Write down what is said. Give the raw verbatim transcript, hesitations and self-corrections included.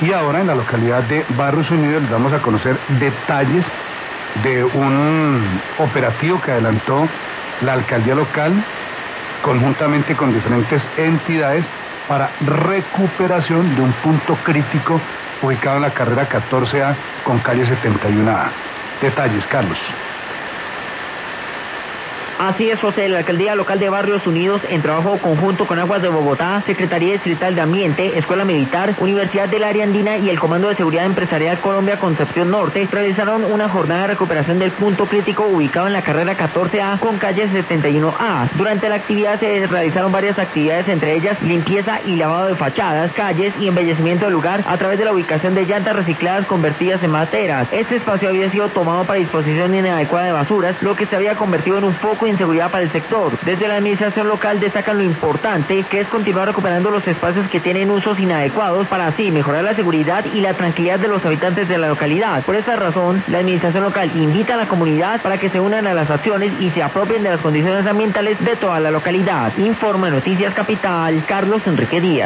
Y ahora en la localidad de Barrios Unidos les vamos a conocer detalles de un operativo que adelantó la alcaldía local conjuntamente con diferentes entidades para recuperación de un punto crítico ubicado en la carrera catorce A con calle setenta y uno A. Detalles, Carlos. Así es, José. La Alcaldía Local de Barrios Unidos, en trabajo conjunto con Aguas de Bogotá, Secretaría Distrital de Ambiente, Escuela Militar, Universidad del Área Andina y el Comando de Seguridad Empresarial Colombia Concepción Norte, realizaron una jornada de recuperación del punto crítico ubicado en la carrera catorce A con calle setenta y uno A. Durante la actividad se realizaron varias actividades, entre ellas limpieza y lavado de fachadas, calles y embellecimiento del lugar a través de la ubicación de llantas recicladas convertidas en materas. Este espacio había sido tomado para disposición inadecuada de basuras, lo que se había convertido en un foco de inseguridad para el sector. Desde la administración local destacan lo importante que es continuar recuperando los espacios que tienen usos inadecuados para así mejorar la seguridad y la tranquilidad de los habitantes de la localidad. Por esta razón, la administración local invita a la comunidad para que se unan a las acciones y se apropien de las condiciones ambientales de toda la localidad. Informa Noticias Capital, Carlos Enrique Díaz.